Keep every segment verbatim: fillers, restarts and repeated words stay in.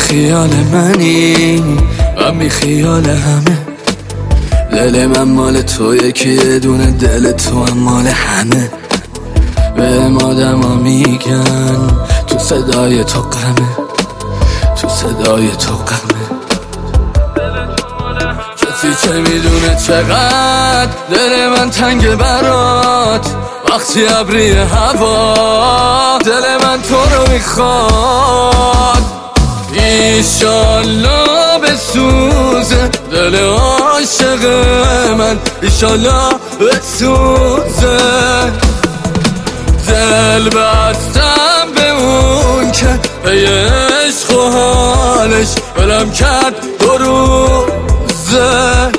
خیال منی، من بی خیال همه. دل من مال تو، یکی یه دونه دل تو هم مال همه. به آدم ها میگن تو صدای تو غمه، تو صدای تو غمه. کسی چه میدونه چقدر دل من تنگ برات، وقتی ابری هوا دل من تو رو میخواد. ایشالله بسوزه دل عاشق من، ایشالله بسوزه. دل بستم به اون که به عشق و حالش ولم کرد دو روزه.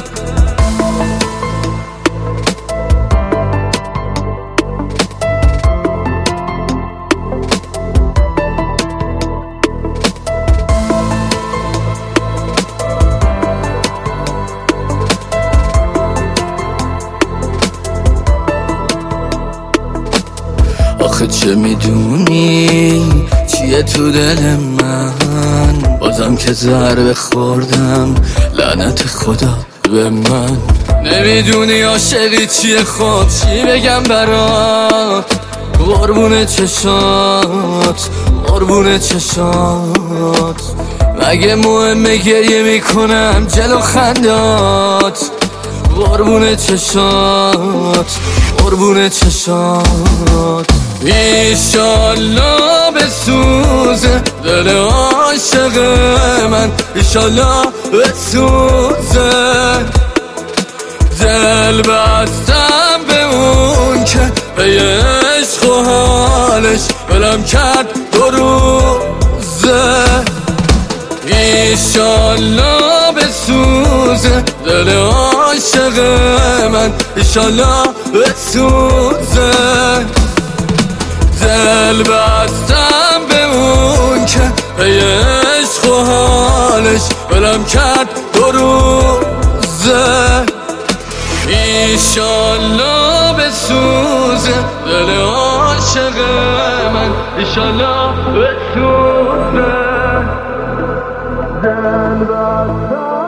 آخه چه میدونی چیه تو دل من، بازم که ضربه خوردم لعنت خدا به من. نمیدونی عاشقی چیه، خب چی بگم برات؟ قربون چشات، قربون چشات. مگه مهمه گریه میکنم جلو خندات؟ قربون چشات، قربون چشات. ایشالله بسوزه دل عاشق من، ایشالله بسوزه. دل بستم به اون که به عشق و حالش ولم کرد دو روزه. ایشالله بسوزه دل عاشق من، ایشالله بسوزه. دل بستم به اون که به عشق و حالش ولم کرد دو روزه. ایشالله بسوزه دل عاشق من، ایشالله بسوزه. دل بستم